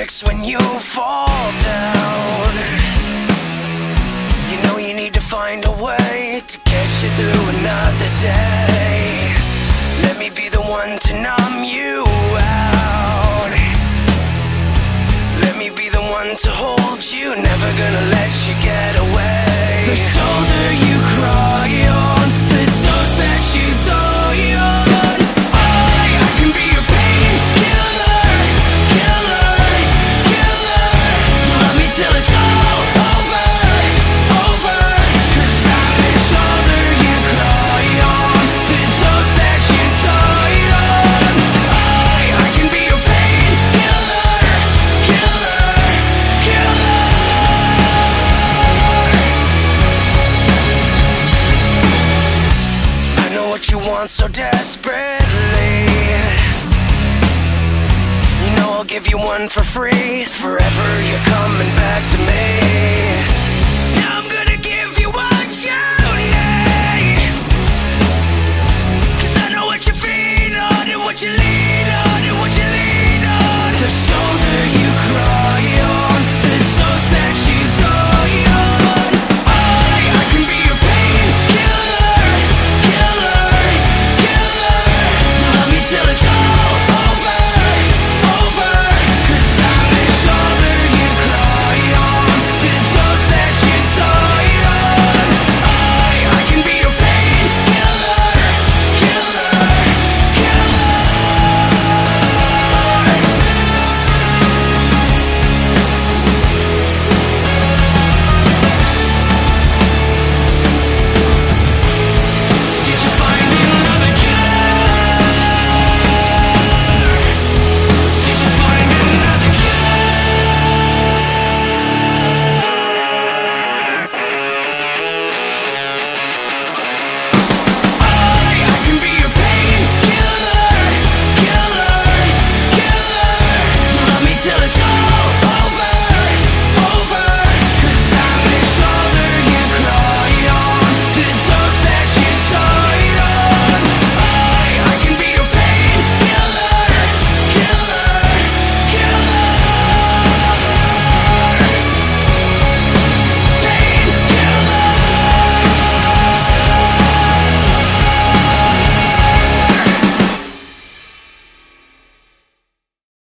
fix when you fall down. You know you need to find a way to catch you through another day. Let me be the one to numb you out. Let me be the one to hold you, never gonna let you get away. The shoulder you cry on, the toast that you die on. I can be your painkiller, killer, killer. You love me till it's all over, over. 'Cause I'm the shoulder you cry on, the toast that you die on. I can be your painkiller, killer, killer. I know what you want so desperately. You know I'll give you one for free. Forever you're coming back to me. Now I'm gonna give you what you need. 'Cause I know what you feel and what you need.